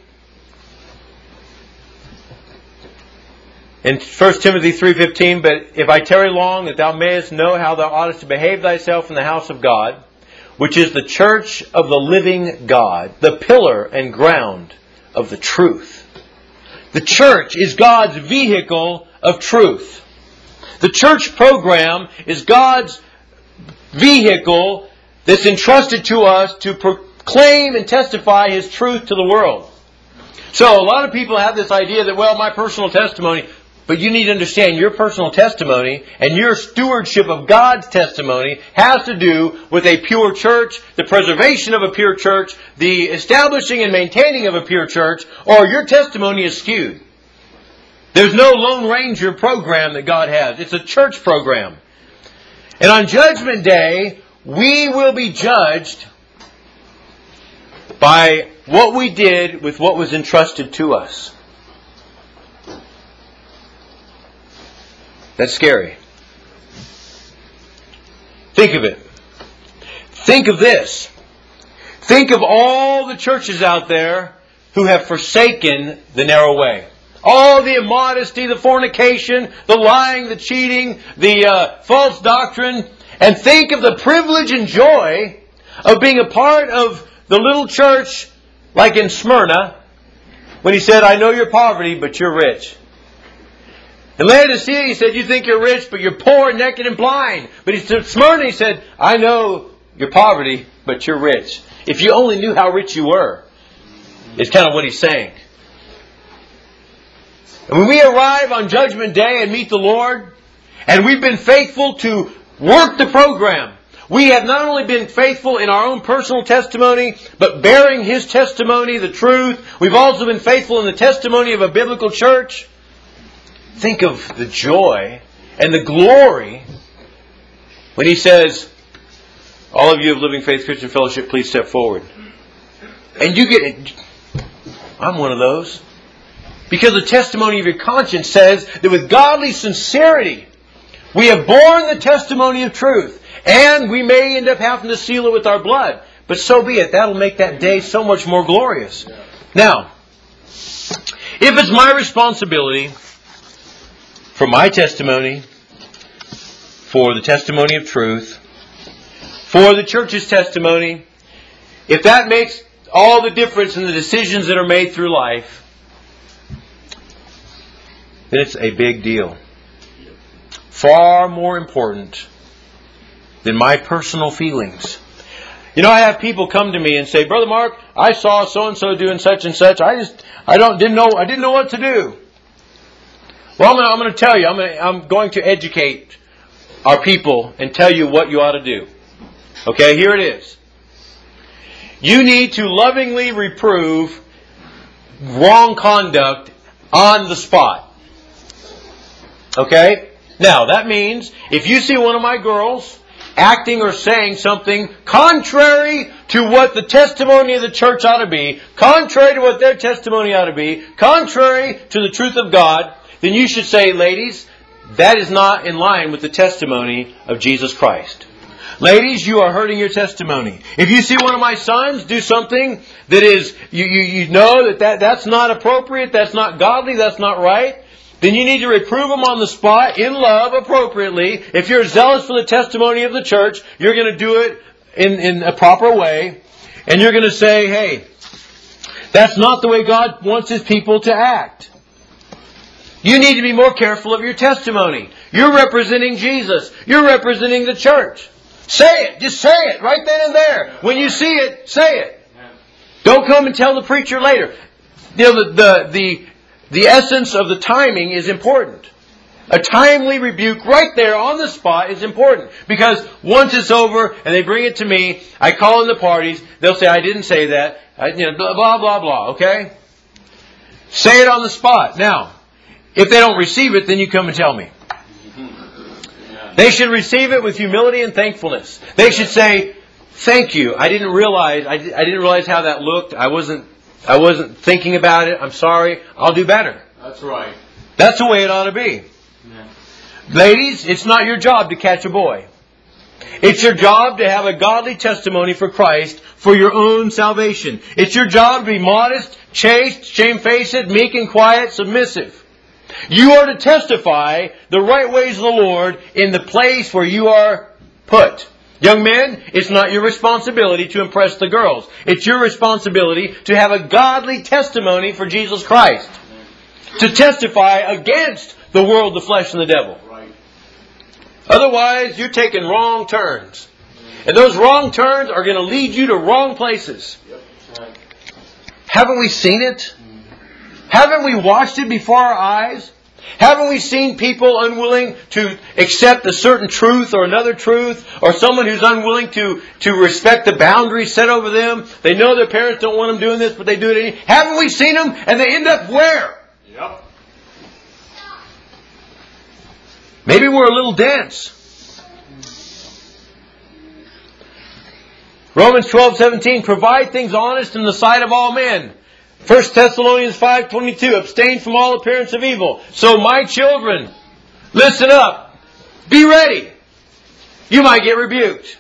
in 1 Timothy 3:15, but if I tarry long, that thou mayest know how thou oughtest to behave thyself in the house of God, which is the church of the living God, the pillar and ground of the truth. The church is God's vehicle of truth. The church program is God's vehicle that's entrusted to us to proclaim and testify His truth to the world. So a lot of people have this idea that, well, my personal testimony, but you need to understand your personal testimony and your stewardship of God's testimony has to do with a pure church, the preservation of a pure church, the establishing and maintaining of a pure church, or your testimony is skewed. There's no Lone Ranger program that God has. It's a church program. And on Judgment Day, we will be judged by what we did with what was entrusted to us. That's scary. Think of it. Think of this. Think of all the churches out there who have forsaken the narrow way. All the immodesty, the fornication, the lying, the cheating, the false doctrine. And think of the privilege and joy of being a part of the little church like in Smyrna when he said, I know your poverty, but you're rich. In Laodicea, he said, you think you're rich, but you're poor, naked, and blind. But he said, Smyrna, he said, I know your poverty, but you're rich. If you only knew how rich you were, is kind of what he's saying. And when we arrive on Judgment Day and meet the Lord, and we've been faithful to work the program, we have not only been faithful in our own personal testimony, but bearing His testimony, the truth. We've also been faithful in the testimony of a biblical church. Think of the joy and the glory when He says, all of you of Living Faith Christian Fellowship, please step forward. And you get it. I'm one of those. Because the testimony of your conscience says that with godly sincerity, we have borne the testimony of truth. And we may end up having to seal it with our blood. But so be it. That'll make that day so much more glorious. Now, if it's my responsibility for my testimony, for the testimony of truth, for the church's testimony, if that makes all the difference in the decisions that are made through life, then it's a big deal. Far more important than my personal feelings. You know, I have people come to me and say, Brother Mark, I saw so-and-so doing such and such. I didn't know what to do. Well, I'm going to tell you. I'm going to educate our people and tell you what you ought to do. Okay, here it is. You need to lovingly reprove wrong conduct on the spot. Okay? Now, that means if you see one of my girls acting or saying something contrary to what the testimony of the church ought to be, contrary to what their testimony ought to be, contrary to the truth of God, then you should say, ladies, that is not in line with the testimony of Jesus Christ. Ladies, you are hurting your testimony. If you see one of my sons do something that is, you know that's not appropriate, that's not godly, that's not right, then you need to reprove them on the spot in love appropriately. If you're zealous for the testimony of the church, you're going to do it in a proper way. And you're going to say, hey, that's not the way God wants His people to act. You need to be more careful of your testimony. You're representing Jesus. You're representing the church. Say it. Just say it right then and there. When you see it, say it. Don't come and tell the preacher later. You know, the essence of the timing is important. A timely rebuke right there on the spot is important. Because once it's over and they bring it to me, I call in the parties, they'll say, I didn't say that. Blah, blah, blah. Okay? Say it on the spot. Now, if they don't receive it, then you come and tell me. They should receive it with humility and thankfulness. They should say, thank you. I didn't realize how that looked. I wasn't thinking about it. I'm sorry. I'll do better. That's right. That's the way it ought to be. Yeah. Ladies, it's not your job to catch a boy. It's your job to have a godly testimony for Christ for your own salvation. It's your job to be modest, chaste, shamefaced, meek and quiet, submissive. You are to testify the right ways of the Lord in the place where you are put. Young men, it's not your responsibility to impress the girls. It's your responsibility to have a godly testimony for Jesus Christ. To testify against the world, the flesh, and the devil. Right. Otherwise, you're taking wrong turns. And those wrong turns are going to lead you to wrong places. Yep. Right. Haven't we seen it? Haven't we watched it before our eyes? Haven't we seen people unwilling to accept a certain truth or another truth? Or someone who's unwilling to respect the boundaries set over them? They know their parents don't want them doing this, but they do it anyway. Haven't we seen them? And they end up where? Yep. Maybe we're a little dense. Romans 12:17, provide things honest in the sight of all men. 1 Thessalonians 5:22, abstain from all appearance of evil. So my children, listen up. Be ready. You might get rebuked.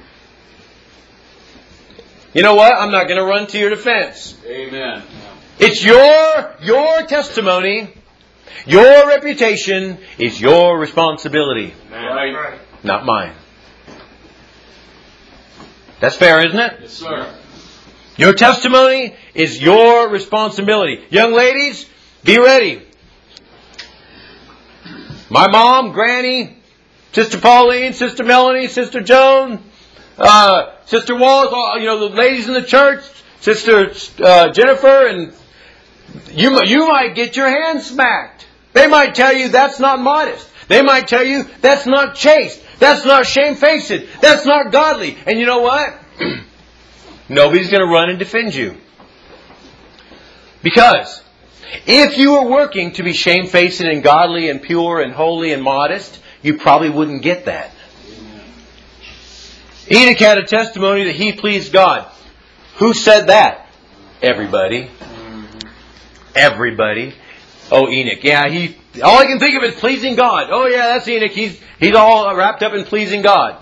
You know what? I'm not going to run to your defense. Amen. It's your testimony, your reputation is your responsibility. Right. Not mine. That's fair, isn't it? Yes, sir. Your testimony is your responsibility. Young ladies, be ready. My mom, Granny, Sister Pauline, Sister Melanie, Sister Joan, Sister Wallace, the ladies in the church, Sister Jennifer, and you might get your hand smacked. They might tell you that's not modest. They might tell you that's not chaste. That's not shamefaced. That's not godly. And you know what? Nobody's going to run and defend you. Because if you were working to be shamefaced and godly and pure and holy and modest, you probably wouldn't get that. Enoch had a testimony that he pleased God. Who said that? Everybody. Everybody. Oh, Enoch. Yeah, all I can think of is pleasing God. Oh yeah, that's Enoch. He's all wrapped up in pleasing God.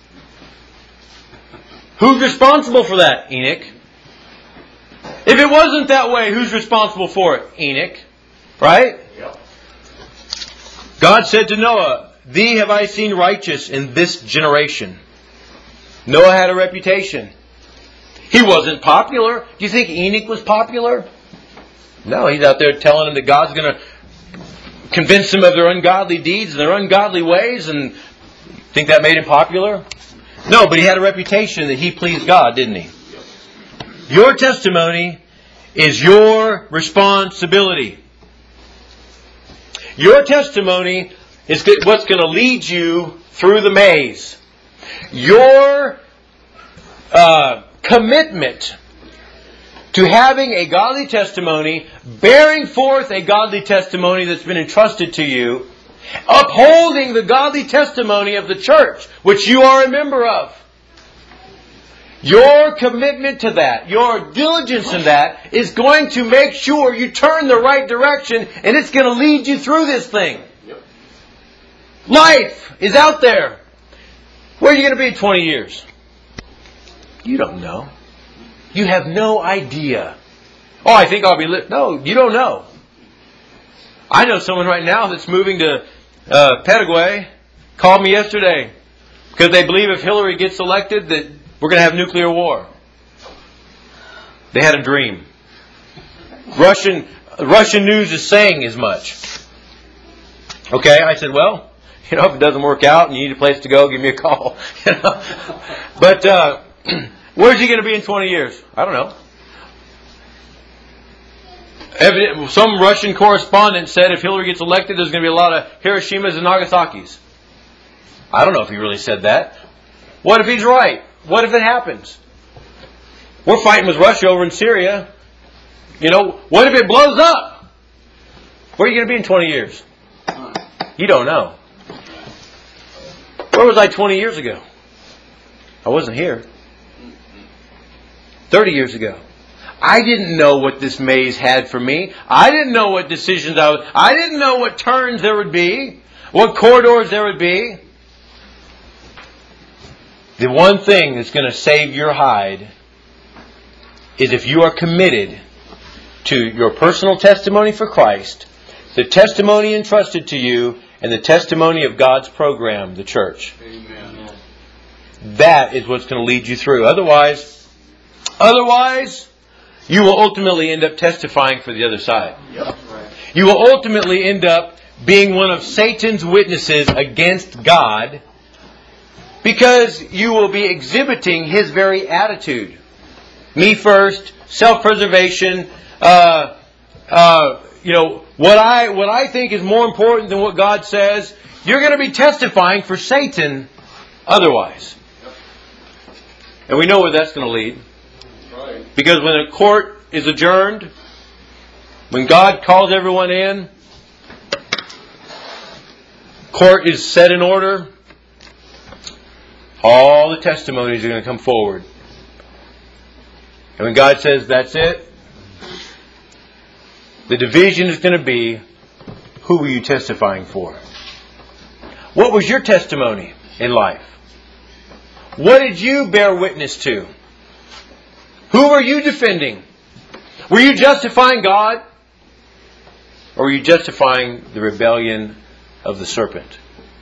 Who's responsible for that? Enoch. If it wasn't that way, who's responsible for it? Enoch. Right? Yep. God said to Noah, "Thee have I seen righteous in this generation." Noah had a reputation. He wasn't popular. Do you think Enoch was popular? No, he's out there telling them that God's going to convince them of their ungodly deeds and their ungodly ways, and think that made him popular? No, but he had a reputation that he pleased God, didn't he? Your testimony is your responsibility. Your testimony is what's going to lead you through the maze. Your commitment to having a godly testimony, bearing forth a godly testimony that's been entrusted to you, upholding the godly testimony of the church, which you are a member of. Your commitment to that, your diligence in that, is going to make sure you turn the right direction, and it's going to lead you through this thing. Yep. Life is out there. Where are you going to be in 20 years? You don't know. You have no idea. Oh, I think I'll be No, you don't know. I know someone right now that's moving to Paraguay. Called me yesterday because they believe if Hillary gets elected that we're going to have nuclear war. They had a dream. Russian news is saying as much. Okay, I said, well, if it doesn't work out and you need a place to go, give me a call. But where's he going to be in 20 years? I don't know. Some Russian correspondent said if Hillary gets elected, there's going to be a lot of Hiroshimas and Nagasakis. I don't know if he really said that. What if he's right? What if it happens? We're fighting with Russia over in Syria. What if it blows up? Where are you going to be in 20 years? You don't know. Where was I 20 years ago? I wasn't here. 30 years ago. I didn't know what this maze had for me. I didn't know what decisions I didn't know what turns there would be, what corridors there would be. The one thing that's going to save your hide is if you are committed to your personal testimony for Christ, the testimony entrusted to you, and the testimony of God's program, the church. Amen. That is what's going to lead you through. Otherwise, you will ultimately end up testifying for the other side. Yep. Right. You will ultimately end up being one of Satan's witnesses against God because you will be exhibiting his very attitude. Me first, self-preservation, what I think is more important than what God says. You're going to be testifying for Satan otherwise. And we know where that's going to lead. Right. Because when a court is adjourned, when God calls everyone in, court is set in order, all the testimonies are going to come forward. And when God says that's it, the division is going to be, who were you testifying for? What was your testimony in life? What did you bear witness to? Who were you defending? Were you justifying God? Or were you justifying the rebellion of the serpent?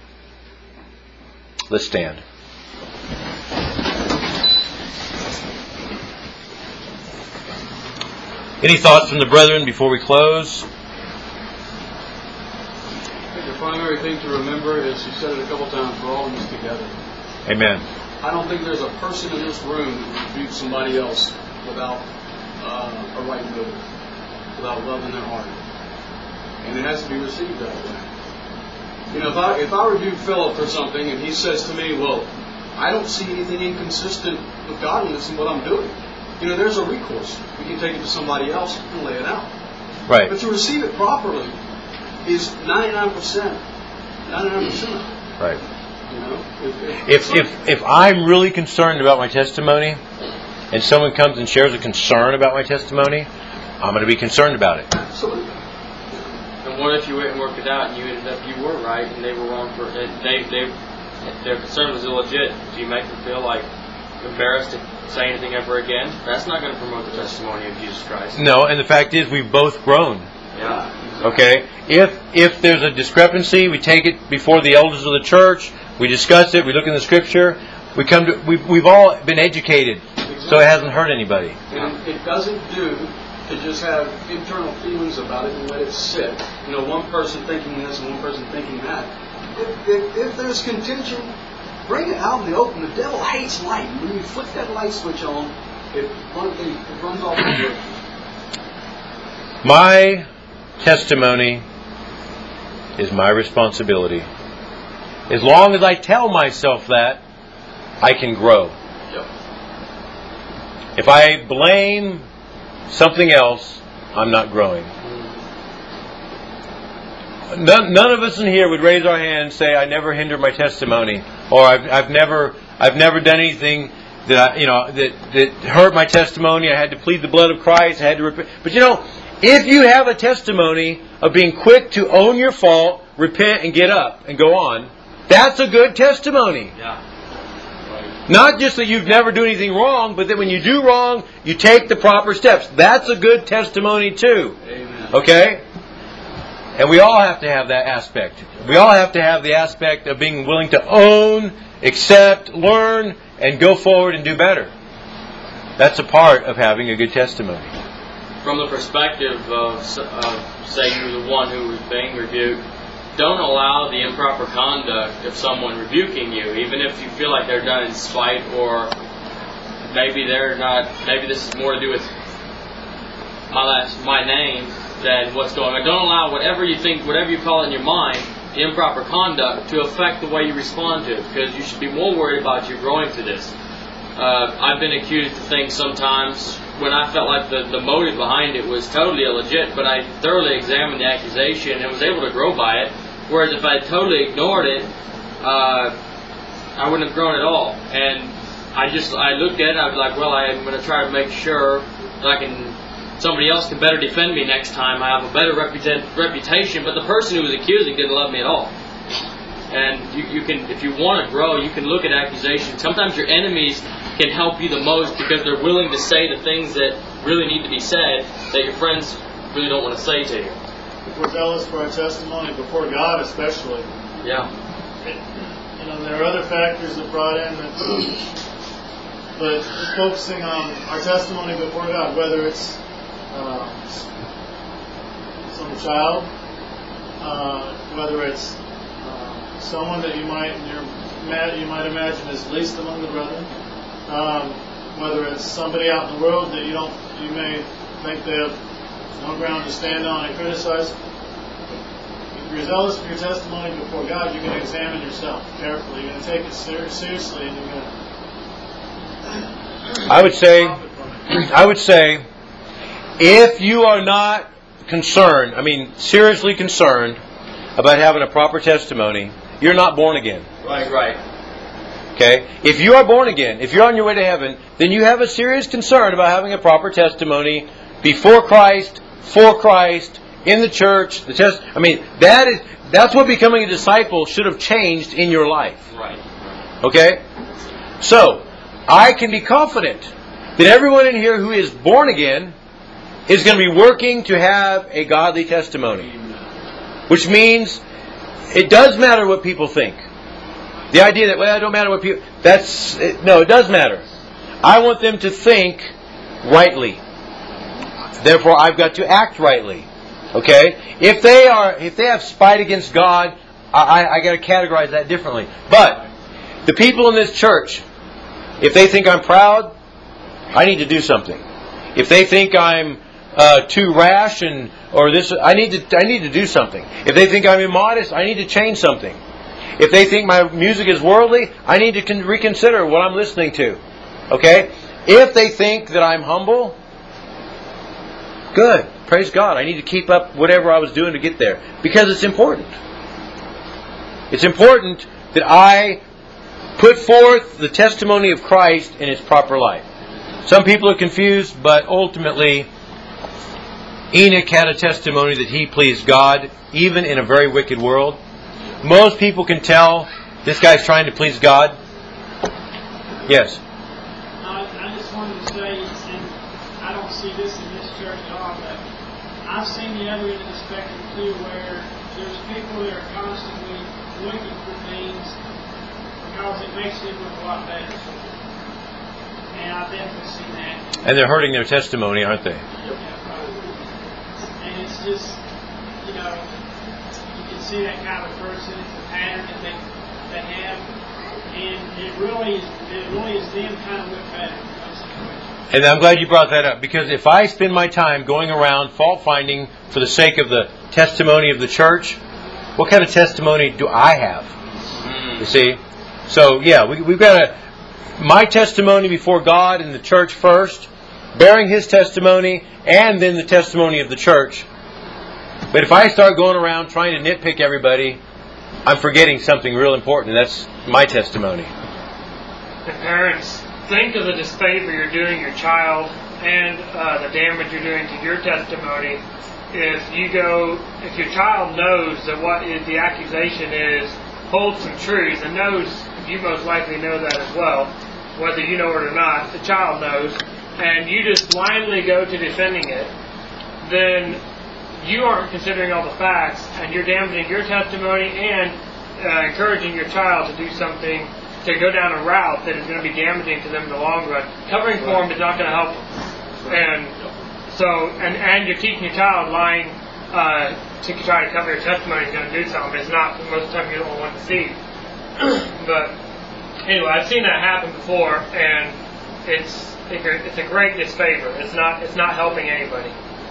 Let's stand. Any thoughts from the brethren before we close? I think the primary thing to remember is, you said it a couple times, we're all in this together. Amen. I don't think there's a person in this room that would rebuke somebody else without a right motive, without love in their heart. And it has to be received that way. If I rebuke Philip for something and he says to me, well, I don't see anything inconsistent with godliness in what I'm doing. There's a recourse. We can take it to somebody else and lay it out. Right. But to receive it properly is 99%. 99%. Right. If I'm really concerned about my testimony, and someone comes and shares a concern about my testimony, I'm going to be concerned about it. Absolutely. And what if you went and worked it out and you ended up you were right and they were wrong their concern was illegit? Do you make them feel like embarrassed to say anything ever again? That's not going to promote the testimony of Jesus Christ. No, and the fact is we've both grown. Yeah. Okay? If there's a discrepancy, we take it before the elders of the church, we discuss it, we look in the Scripture, we've all been educated, so it hasn't hurt anybody. And it doesn't do to just have internal feelings about it and let it sit. One person thinking this and one person thinking that. If there's contention, bring it out in the open. The devil hates light. When you flip that light switch on, it runs off the grid. My testimony is my responsibility. As long as I tell myself that, I can grow. Yep. If I blame something else, I'm not growing. None of us in here would raise our hand and say, "I never hindered my testimony," or "I've never done anything that that hurt my testimony. I had to plead the blood of Christ. I had to repent." But if you have a testimony of being quick to own your fault, repent, and get up and go on, that's a good testimony. Yeah. Not just that you've never done anything wrong, but that when you do wrong, you take the proper steps. That's a good testimony too. Amen. Okay? And we all have to have that aspect. We all have to have the aspect of being willing to own, accept, learn, and go forward and do better. That's a part of having a good testimony. From the perspective of, say, you're the one who was being rebuked, don't allow the improper conduct of someone rebuking you, even if you feel like they're done in spite, or maybe they're not. Maybe this is more to do with my name than what's going on. Don't allow whatever you think, whatever you call it in your mind, the improper conduct to affect the way you respond to it, because you should be more worried about you growing through this. I've been accused of things sometimes when I felt like the motive behind it was totally illegit, but I thoroughly examined the accusation and was able to grow by it. Whereas if I totally ignored it, I wouldn't have grown at all. And I looked at it and I was like, well, I'm going to try to make sure that somebody else can better defend me next time. I have a better reputation, but the person who was accusing didn't love me at all. And you can, if you want to grow, you can look at accusations. Sometimes your enemies can help you the most because they're willing to say the things that really need to be said that your friends really don't want to say to you. If we're zealous for our testimony before God, especially. Yeah. There are other factors that brought in that, but just focusing on our testimony before God, whether it's some child, whether it's someone that you might imagine is least among the brethren, whether it's somebody out in the world that you may think they have no ground to stand on and criticize. If you're zealous for your testimony before God, you're going to examine yourself carefully. You're going to take it seriously, and you're going to. I would say, if you are not concerned, seriously concerned about having a proper testimony, you're not born again. Right. Okay? If you are born again, if you're on your way to heaven, then you have a serious concern about having a proper testimony before Christ, for Christ, in the church. That's what becoming a disciple should have changed in your life. Right. Okay? So, I can be confident that everyone in here who is born again is going to be working to have a godly testimony. Which means it does matter what people think. The idea that, it don't matter what people... No, it does matter. I want them to think rightly. Therefore, I've got to act rightly. Okay? If they have spite against God, I got to categorize that differently. But the people in this church, if they think I'm proud, I need to do something. If they think I'm too rash I need to do something. If they think I'm immodest, I need to change something. If they think my music is worldly, I need to reconsider what I'm listening to. Okay? If they think that I'm humble, good. Praise God. I need to keep up whatever I was doing to get there. Because it's important. It's important that I put forth the testimony of Christ in its proper light. Some people are confused, but ultimately, Enoch had a testimony that he pleased God, even in a very wicked world. Most people can tell this guy's trying to please God. Yes? I just wanted to say, and I don't see this in this church at all, but I've seen the other end of the spectrum too, where there's people that are constantly looking for things because it makes them look a lot better. And I've definitely seen that. And they're hurting their testimony, aren't they? And it's just, you can see that kind of person, it's a pattern that they have, and it really is them trying to look better. And I'm glad you brought that up, because if I spend my time going around fault finding for the sake of the testimony of the church, what kind of testimony do I have? You see? So, yeah, we've got my testimony before God and the church first, bearing His testimony, and then the testimony of the church. But if I start going around trying to nitpick everybody, I'm forgetting something real important, and that's my testimony. And parents, think of the disfavor you're doing your child and the damage you're doing to your testimony. If your child knows that what the accusation is holds some truth, and knows, you most likely know that as well, whether you know it or not, the child knows, and you just blindly go to defending it, then you aren't considering all the facts, and you're damaging your testimony and encouraging your child to do something, to go down a route that is going to be damaging to them in the long run. Covering for them is not going to help them. And so, and you're teaching your child lying to try to cover your testimony is going to do something. It's not, most of the time you don't want to see. But anyway, I've seen that happen before, and it's a great disfavor. It's not helping anybody.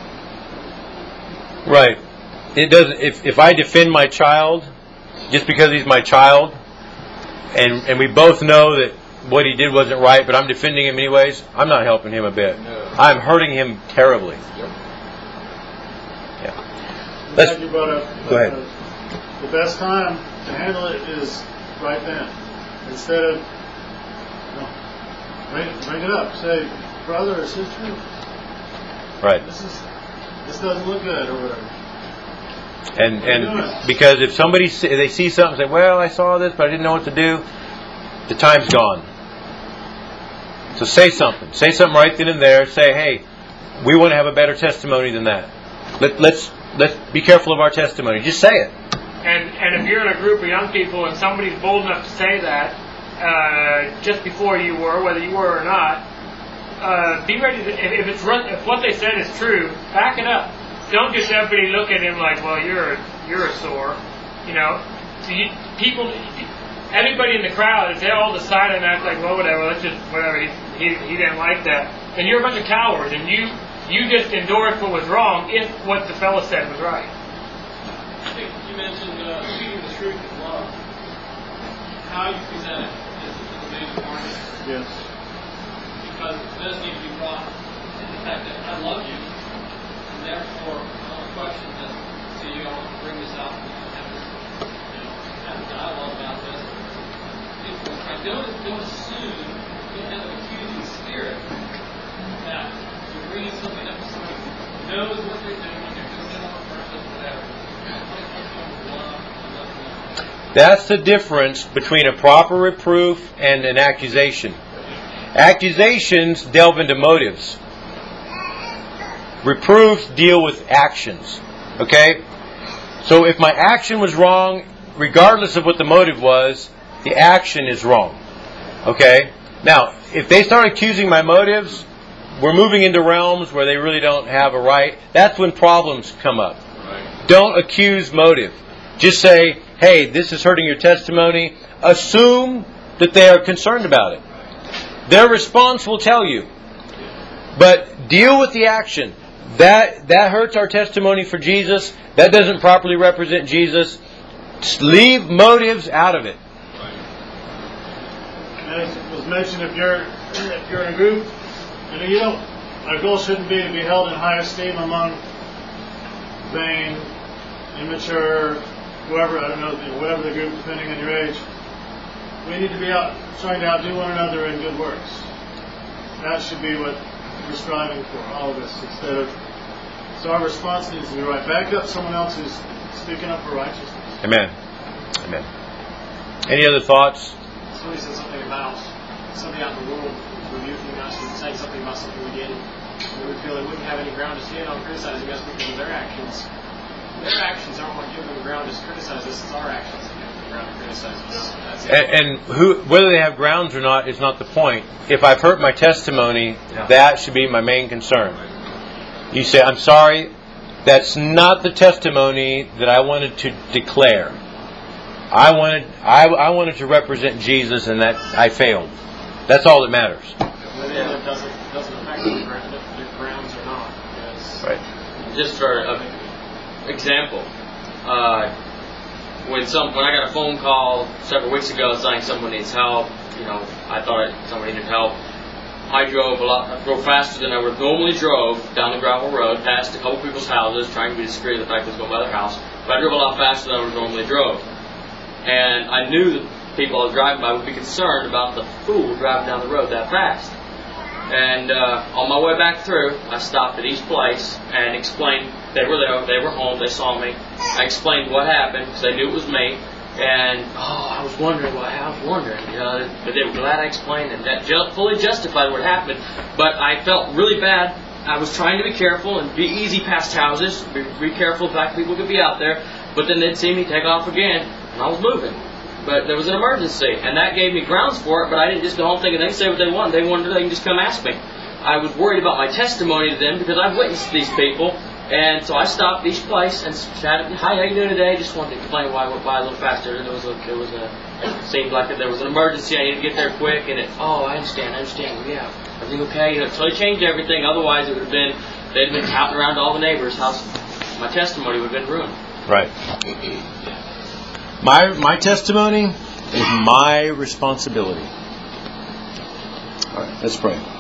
Right. It doesn't. If I defend my child just because he's my child, and we both know that what he did wasn't right, but I'm defending him anyways, I'm not helping him a bit. No. I'm hurting him terribly. Yep. Yeah. Glad you brought up. Go ahead. The best time to handle it is right then. Instead of bring it up. Say, brother or sister. Right. This doesn't look good, or whatever. And because if they see something, say, well, I saw this, but I didn't know what to do, the time's gone. So say something. Say something right then and there. Say, hey, we want to have a better testimony than that. Let's be careful of our testimony. Just say it. And if you're in a group of young people and somebody's bold enough to say that just before you were, whether you were or not, be ready to, if what they said is true, back it up. Don't just everybody look at him like, well, you're a sore. You know, everybody in the crowd, if they all decide and act like, well, whatever, let's just, whatever, he didn't like that, then you're a bunch of cowards, and you just endorsed what was wrong if what the fellow said was right. I think you mentioned speaking the truth in love. How you present it is the major part. Yes. Because it does need to be brought in the fact that I love you, and therefore I want to question this. So you all bring this out and have this, have a dialogue about this. Don't assume, don't have an accusing spirit that you're bringing something up to somebody who knows what they're doing, they're doing it on purpose, whatever. That's the difference between a proper reproof and an accusation. Accusations delve into motives. Reproofs deal with actions. Okay? So if my action was wrong, regardless of what the motive was, the action is wrong. Okay? Now, if they start accusing my motives, we're moving into realms where they really don't have a right. That's when problems come up. Right. Don't accuse motive. Just say, hey, this is hurting your testimony. Assume that they are concerned about it. Their response will tell you. But deal with the action. That hurts our testimony for Jesus. That doesn't properly represent Jesus. Just leave motives out of it. As it was mentioned, if you're in a group, our goal shouldn't be to be held in high esteem among vain, immature, whoever, I don't know, whatever the group, depending on your age. We need to be out trying to outdo one another in good works. That should be what we're striving for, all of us, instead of. So our response needs to be right. Back up someone else who's speaking up for righteousness. Amen. Amen. Any other thoughts? Somebody said something about somebody out in the world rebuking us and saying something about something we did. And we feel they wouldn't have any ground to stand on criticizing us because of their actions. Their actions aren't what give them ground to criticize us. It's our actions that give them ground to criticize us. And whether they have grounds or not is not the point. If I've hurt my testimony, that should be my main concern. You say, I'm sorry, that's not the testimony that I wanted to declare. I wanted to represent Jesus, and that I failed. That's all that matters. Whether it doesn't affect their grounds or not. Right. Just for an example, when I got a phone call several weeks ago saying someone needs help, I thought somebody needed help. I drove faster than I would have normally drove down the gravel road, past a couple people's houses, trying to be discreet of the fact I was going by their house. But I drove a lot faster than I would have normally drove. And I knew that people I was driving by would be concerned about the fool driving down the road that fast. And on my way back through, I stopped at each place and explained they were there, they were home, they saw me. I explained what happened because they knew it was me. And I was wondering, but they were glad I explained, and that fully justified what happened. But I felt really bad. I was trying to be careful and be easy past houses, be careful the fact people could be out there. But then they'd see me take off again, and I was moving. But there was an emergency, and that gave me grounds for it. But I didn't just go home thinking they can say what they want. They wanted to, they can just come ask me. I was worried about my testimony to them because I've witnessed these people. And so I stopped each place and chatted. Hi, how you doing today? Just wanted to explain why I went by a little faster. It seemed like there was an emergency. I needed to get there quick. And I understand. Yeah, everything okay? So they changed everything. Otherwise, they'd have been touting around to all the neighbors' house. My testimony would have been ruined. Right. My testimony is my responsibility. All right, let's pray.